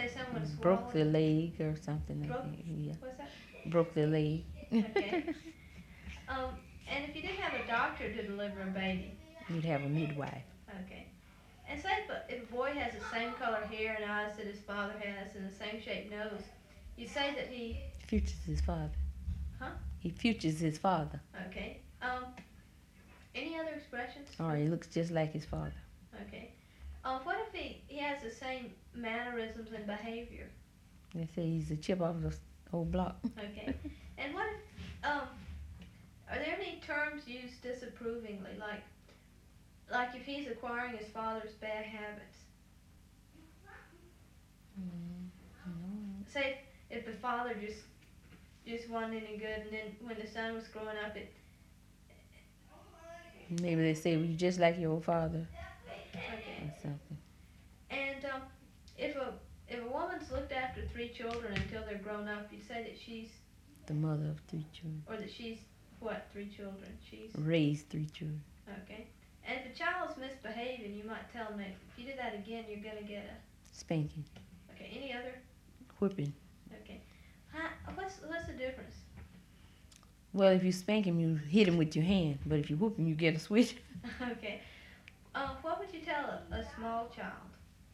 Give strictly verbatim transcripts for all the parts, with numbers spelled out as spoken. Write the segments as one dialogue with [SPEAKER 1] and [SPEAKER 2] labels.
[SPEAKER 1] say someone
[SPEAKER 2] Broke the
[SPEAKER 1] swallowed.
[SPEAKER 2] leg or something like
[SPEAKER 1] Broke.
[SPEAKER 2] that. Yeah.
[SPEAKER 1] What's that?
[SPEAKER 2] Broke the leg.
[SPEAKER 1] Okay. Um, and if you didn't have a doctor to deliver a baby,
[SPEAKER 2] You'd have a midwife.
[SPEAKER 1] okay. And say if a, if a boy has the same color hair and eyes that his father has and the same shaped nose, you say that he.
[SPEAKER 2] Futures his father.
[SPEAKER 1] Huh?
[SPEAKER 2] He futures his father.
[SPEAKER 1] Okay. Um, any other expressions?
[SPEAKER 2] Or he looks just like his father.
[SPEAKER 1] Okay. Um, what if he, he has the same mannerisms and behavior?
[SPEAKER 2] They say he's a chip off the old block.
[SPEAKER 1] Okay. And what if, um, are there any terms used disapprovingly, like, like if he's acquiring his father's bad habits?
[SPEAKER 2] Mm, no.
[SPEAKER 1] Say if, if the father just just wasn't any good, and then when the son was growing up, it.
[SPEAKER 2] Maybe they say, well, you just like your old father.
[SPEAKER 1] Okay.
[SPEAKER 2] Or something.
[SPEAKER 1] And um, if a if a woman's looked after three children until they're grown up, you say that she's.
[SPEAKER 2] The mother of three children.
[SPEAKER 1] Or that she's what? Three children. She's.
[SPEAKER 2] Raised three children.
[SPEAKER 1] Okay. And if a child's misbehaving, you might tell them that if you do that again, you're gonna get a.
[SPEAKER 2] Spanking.
[SPEAKER 1] Okay. Any other?
[SPEAKER 2] Whipping.
[SPEAKER 1] Okay. How, what's what's the difference?
[SPEAKER 2] Well, if you spank him, you hit him with your hand. But if you whoop him, you get a switch.
[SPEAKER 1] Okay. Um, what would you tell a, a small child?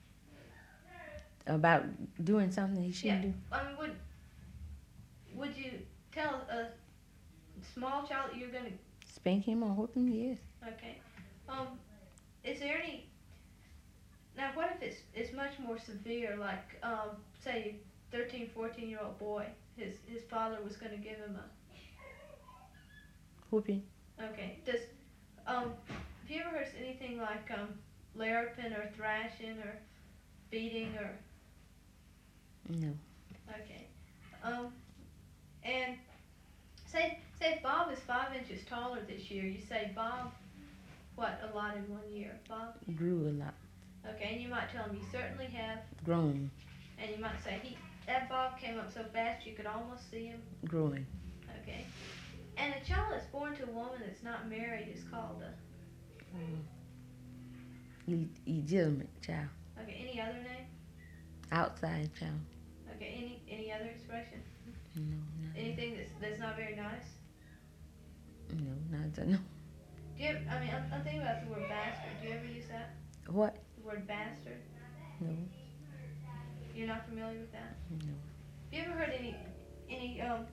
[SPEAKER 2] About doing something he shouldn't
[SPEAKER 1] Yeah.
[SPEAKER 2] do.
[SPEAKER 1] I mean, would would you tell a small child that you're gonna.
[SPEAKER 2] Spank him or whoop him, yes.
[SPEAKER 1] Okay. Um, is there any. Now, what if it's it's much more severe? Like, um, say, thirteen, fourteen year old boy. His his father was gonna give him a.
[SPEAKER 2] Whooping.
[SPEAKER 1] Okay. Does um, have you ever heard anything like um, larraping or thrashing or beating or?
[SPEAKER 2] No.
[SPEAKER 1] Okay. Um, and say say if Bob is five inches taller this year, you say Bob, what a lot in one year, Bob.
[SPEAKER 2] Grew a lot.
[SPEAKER 1] Okay, and you might tell him you certainly have.
[SPEAKER 2] Grown.
[SPEAKER 1] And you might say he that Bob came up so fast you could almost see him.
[SPEAKER 2] Growing.
[SPEAKER 1] Okay. And a child that's born to a woman that's not married is called a.
[SPEAKER 2] Mm. Illegitimate child.
[SPEAKER 1] Okay. Any other name?
[SPEAKER 2] Outside child.
[SPEAKER 1] Okay. Any any other expression?
[SPEAKER 2] No. Not
[SPEAKER 1] Anything that's that's not very nice?
[SPEAKER 2] No. Not that. No.
[SPEAKER 1] Do you ever, I mean, I'm, I'm thinking about the word bastard. Do you ever use that?
[SPEAKER 2] What?
[SPEAKER 1] The word bastard.
[SPEAKER 2] No.
[SPEAKER 1] You're not familiar with that?
[SPEAKER 2] No.
[SPEAKER 1] Have you ever heard any any um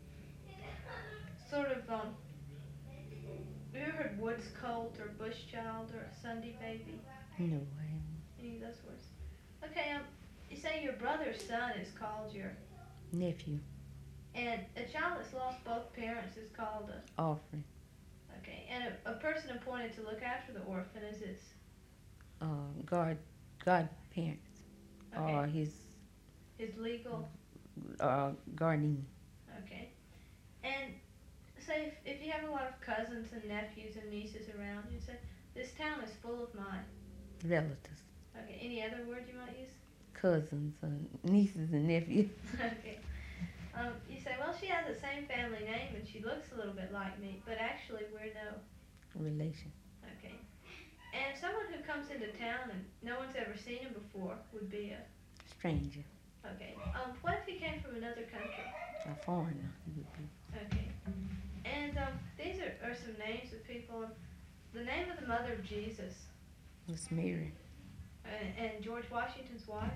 [SPEAKER 1] sort of um have you ever heard woods colt or bush child or a Sunday baby?
[SPEAKER 2] No, I haven't.
[SPEAKER 1] Any of those words? Okay, um you say your brother's son is called your
[SPEAKER 2] Nephew.
[SPEAKER 1] and a child that's lost both parents is called a
[SPEAKER 2] Offering.
[SPEAKER 1] okay, and a, a person appointed to look after the orphan is his
[SPEAKER 2] Uh, guard, godparents.
[SPEAKER 1] okay.
[SPEAKER 2] Or his
[SPEAKER 1] his legal
[SPEAKER 2] uh, guardian.
[SPEAKER 1] okay. And say if, if you have a lot of cousins and nephews and nieces around, you say this town is full of my
[SPEAKER 2] Relatives.
[SPEAKER 1] okay. Any other word you might use?
[SPEAKER 2] Cousins, uh, nieces and nephews.
[SPEAKER 1] Okay. Um, you say, well, she has the same family name and she looks a little bit like me, but actually we're no.
[SPEAKER 2] Relation.
[SPEAKER 1] Okay. And someone who comes into town and no one's ever seen him before would be a.
[SPEAKER 2] Stranger.
[SPEAKER 1] Okay. Um, what if he came from another country?
[SPEAKER 2] A foreigner. He would be.
[SPEAKER 1] Okay. And um, these are, are some names of people. The name of the mother of Jesus.
[SPEAKER 2] Miss Mary.
[SPEAKER 1] And, and George Washington's wife.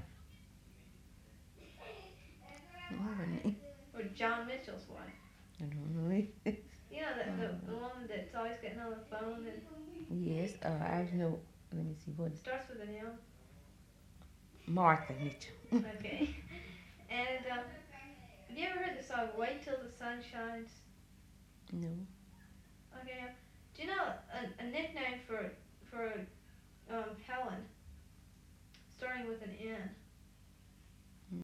[SPEAKER 2] What her name?
[SPEAKER 1] Or John Mitchell's wife.
[SPEAKER 2] I don't know.
[SPEAKER 1] You know, the, the, the woman that's always getting on the phone and
[SPEAKER 2] Yes, uh, I know. Let me see what is
[SPEAKER 1] starts with an M.
[SPEAKER 2] Martha Mitchell.
[SPEAKER 1] Okay. And um, have you ever heard the song "Wait Till the Sun Shines"?
[SPEAKER 2] No.
[SPEAKER 1] Okay.